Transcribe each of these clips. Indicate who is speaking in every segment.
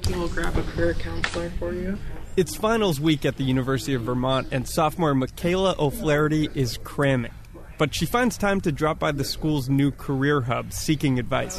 Speaker 1: We'll grab a career counselor for you.
Speaker 2: It's finals week at the University of Vermont, and sophomore Michaela O'Flaherty is cramming. But she finds time to drop by the school's new career hub, seeking advice.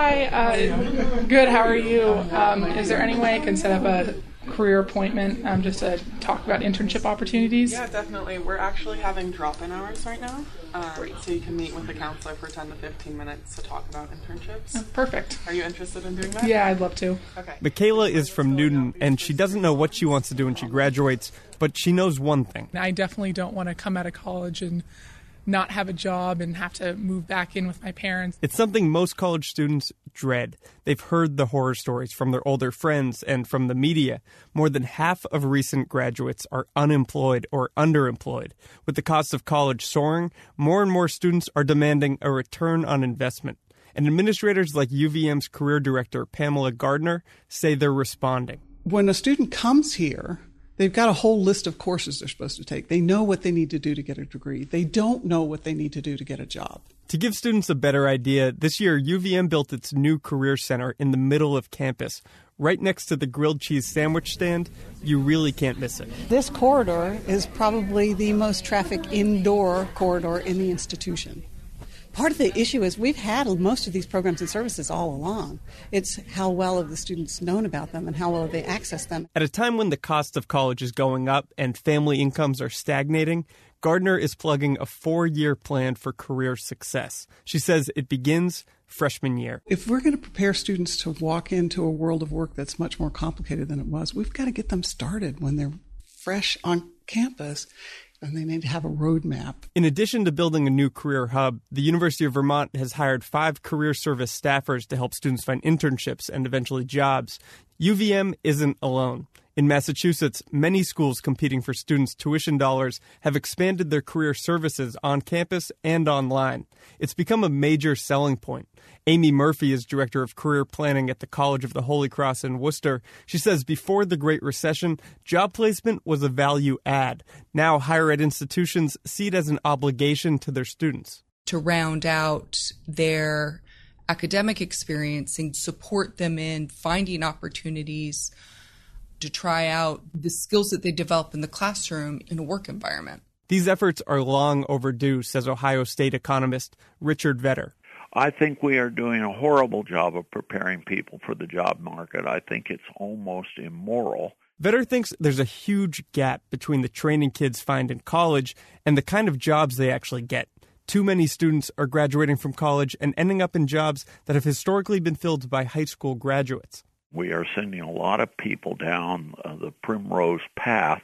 Speaker 1: Hi, good, how are you? Is there any way I can set up a career appointment just to talk about internship opportunities?
Speaker 3: Yeah, definitely. We're actually having drop-in hours right now. So you can meet with a counselor for 10 to 15 minutes to talk about internships.
Speaker 1: Oh, perfect.
Speaker 3: Are you interested in doing that?
Speaker 1: Yeah, I'd love to.
Speaker 3: Okay.
Speaker 2: Michaela is from Newton, and she doesn't know what she wants to do when she graduates, but she knows one thing.
Speaker 1: I definitely don't want to come out of college and not have a job and have to move back in with my parents.
Speaker 2: It's something most college students dread. They've heard the horror stories from their older friends and from the media. More than half of recent graduates are unemployed or underemployed. With the cost of college soaring, more and more students are demanding a return on investment. And administrators like UVM's career director, Pamela Gardner, say they're responding.
Speaker 4: When a student comes here, they've got a whole list of courses they're supposed to take. They know what they need to do to get a degree. They don't know what they need to do to get a job.
Speaker 2: To give students a better idea, this year UVM built its new career center in the middle of campus, right next to the grilled cheese sandwich stand. You really can't miss it.
Speaker 4: This corridor is probably the most trafficked indoor corridor in the institution. Part of the issue is we've had most of these programs and services all along. It's how well have the students known about them and how well have they accessed them.
Speaker 2: At a time when the cost of college is going up and family incomes are stagnating, Gardner is plugging a 4-year plan for career success. She says it begins freshman year.
Speaker 4: If we're going to prepare students to walk into a world of work that's much more complicated than it was, we've got to get them started when they're fresh on campus. And they need to have a roadmap.
Speaker 2: In addition to building a new career hub, the University of Vermont has hired 5 career service staffers to help students find internships and eventually jobs. UVM isn't alone. In Massachusetts, many schools competing for students' tuition dollars have expanded their career services on campus and online. It's become a major selling point. Amy Murphy is director of career planning at the College of the Holy Cross in Worcester. She says before the Great Recession, job placement was a value add. Now higher ed institutions see it as an obligation to their students.
Speaker 5: To round out their academic experience and support them in finding opportunities to try out the skills that they develop in the classroom in a work environment.
Speaker 2: These efforts are long overdue, says Ohio State economist Richard Vedder.
Speaker 6: I think we are doing a horrible job of preparing people for the job market. I think it's almost immoral.
Speaker 2: Vedder thinks there's a huge gap between the training kids find in college and the kind of jobs they actually get. Too many students are graduating from college and ending up in jobs that have historically been filled by high school graduates.
Speaker 6: We are sending a lot of people down the primrose path.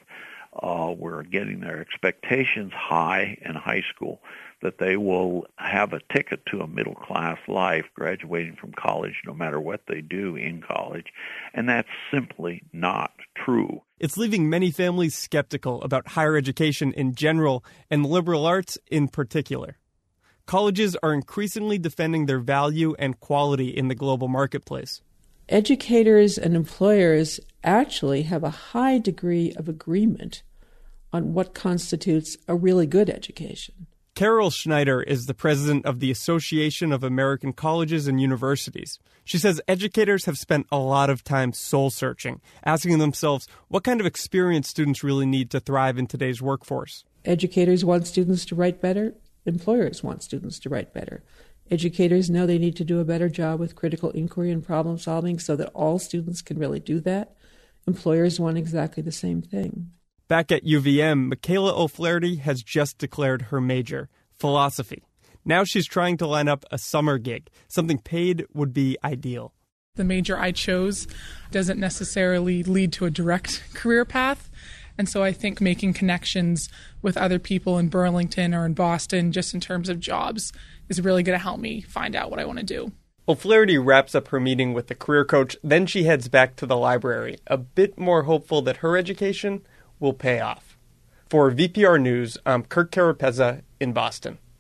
Speaker 6: We're getting their expectations high in high school, that they will have a ticket to a middle-class life graduating from college no matter what they do in college, and that's simply not true.
Speaker 2: It's leaving many families skeptical about higher education in general and liberal arts in particular. Colleges are increasingly defending their value and quality in the global marketplace.
Speaker 7: Educators and employers actually have a high degree of agreement on what constitutes a really good education.
Speaker 2: Carol Schneider is the president of the Association of American Colleges and Universities. She says educators have spent a lot of time soul-searching, asking themselves what kind of experience students really need to thrive in today's workforce.
Speaker 7: Educators want students to write better. Employers want students to write better. Educators know they need to do a better job with critical inquiry and problem solving so that all students can really do that. Employers want exactly the same thing.
Speaker 2: Back at UVM, Michaela O'Flaherty has just declared her major, philosophy. Now she's trying to line up a summer gig. Something paid would be ideal.
Speaker 1: The major I chose doesn't necessarily lead to a direct career path. And so I think making connections with other people in Burlington or in Boston, just in terms of jobs, is really going to help me find out what I want to do.
Speaker 2: O'Flaherty wraps up her meeting with the career coach, then she heads back to the library, a bit more hopeful that her education will pay off. For VPR News, I'm Kirk Carapezza in Boston.